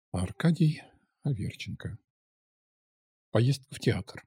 Аркадий Аверченко. Поездка в театр.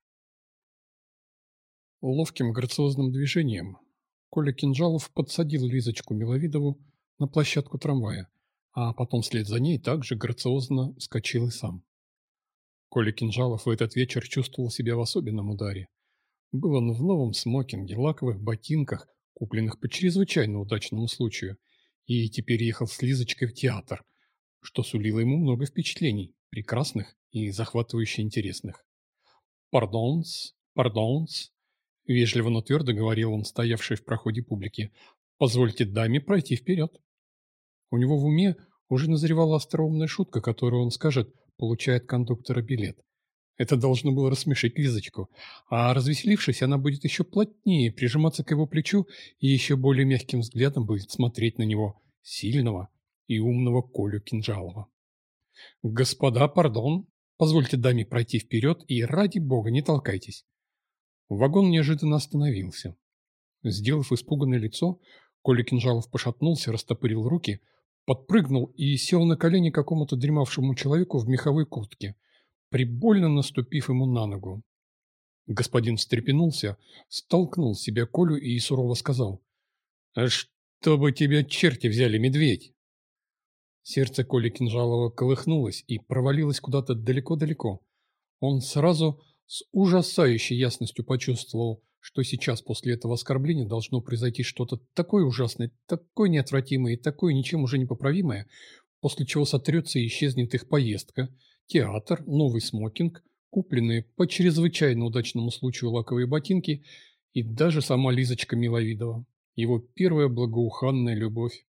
Ловким грациозным движением Коля Кинжалов подсадил Лизочку Миловидову на площадку трамвая, а потом вслед за ней также грациозно вскочил и сам. Коля Кинжалов в этот вечер чувствовал себя в особенном ударе. Был он в новом смокинге, лаковых ботинках, купленных по чрезвычайно удачному случаю, и теперь ехал с Лизочкой в театр, что сулило ему много впечатлений, прекрасных и захватывающе интересных. «Пардонс, пардонс», — вежливо, но твердо говорил он, стоявший в проходе публики, — «позвольте даме пройти вперед». У него в уме уже назревала остроумная шутка, которую он скажет, получая от кондуктора билет. Это должно было рассмешить Лизочку, а развеселившись, она будет еще плотнее прижиматься к его плечу и еще более мягким взглядом будет смотреть на него, сильного и умного Колю Кинжалова. «Господа, пардон, позвольте даме пройти вперед и, ради бога, не толкайтесь». Вагон неожиданно остановился. Сделав испуганное лицо, Коля Кинжалов пошатнулся, растопырил руки, подпрыгнул и сел на колени какому-то дремавшему человеку в меховой куртке, прибольно наступив ему на ногу. Господин встрепенулся, столкнул с себя Колю и сурово сказал: «А чтобы тебя черти взяли, медведь!» Сердце Коли Кинжалова колыхнулось и провалилось куда-то далеко-далеко. Он сразу с ужасающей ясностью почувствовал, что сейчас после этого оскорбления должно произойти что-то такое ужасное, такое неотвратимое и такое ничем уже не поправимое, после чего сотрется и исчезнет их поездка, театр, новый смокинг, купленные по чрезвычайно удачному случаю лаковые ботинки и даже сама Лизочка Миловидова, его первая благоуханная любовь.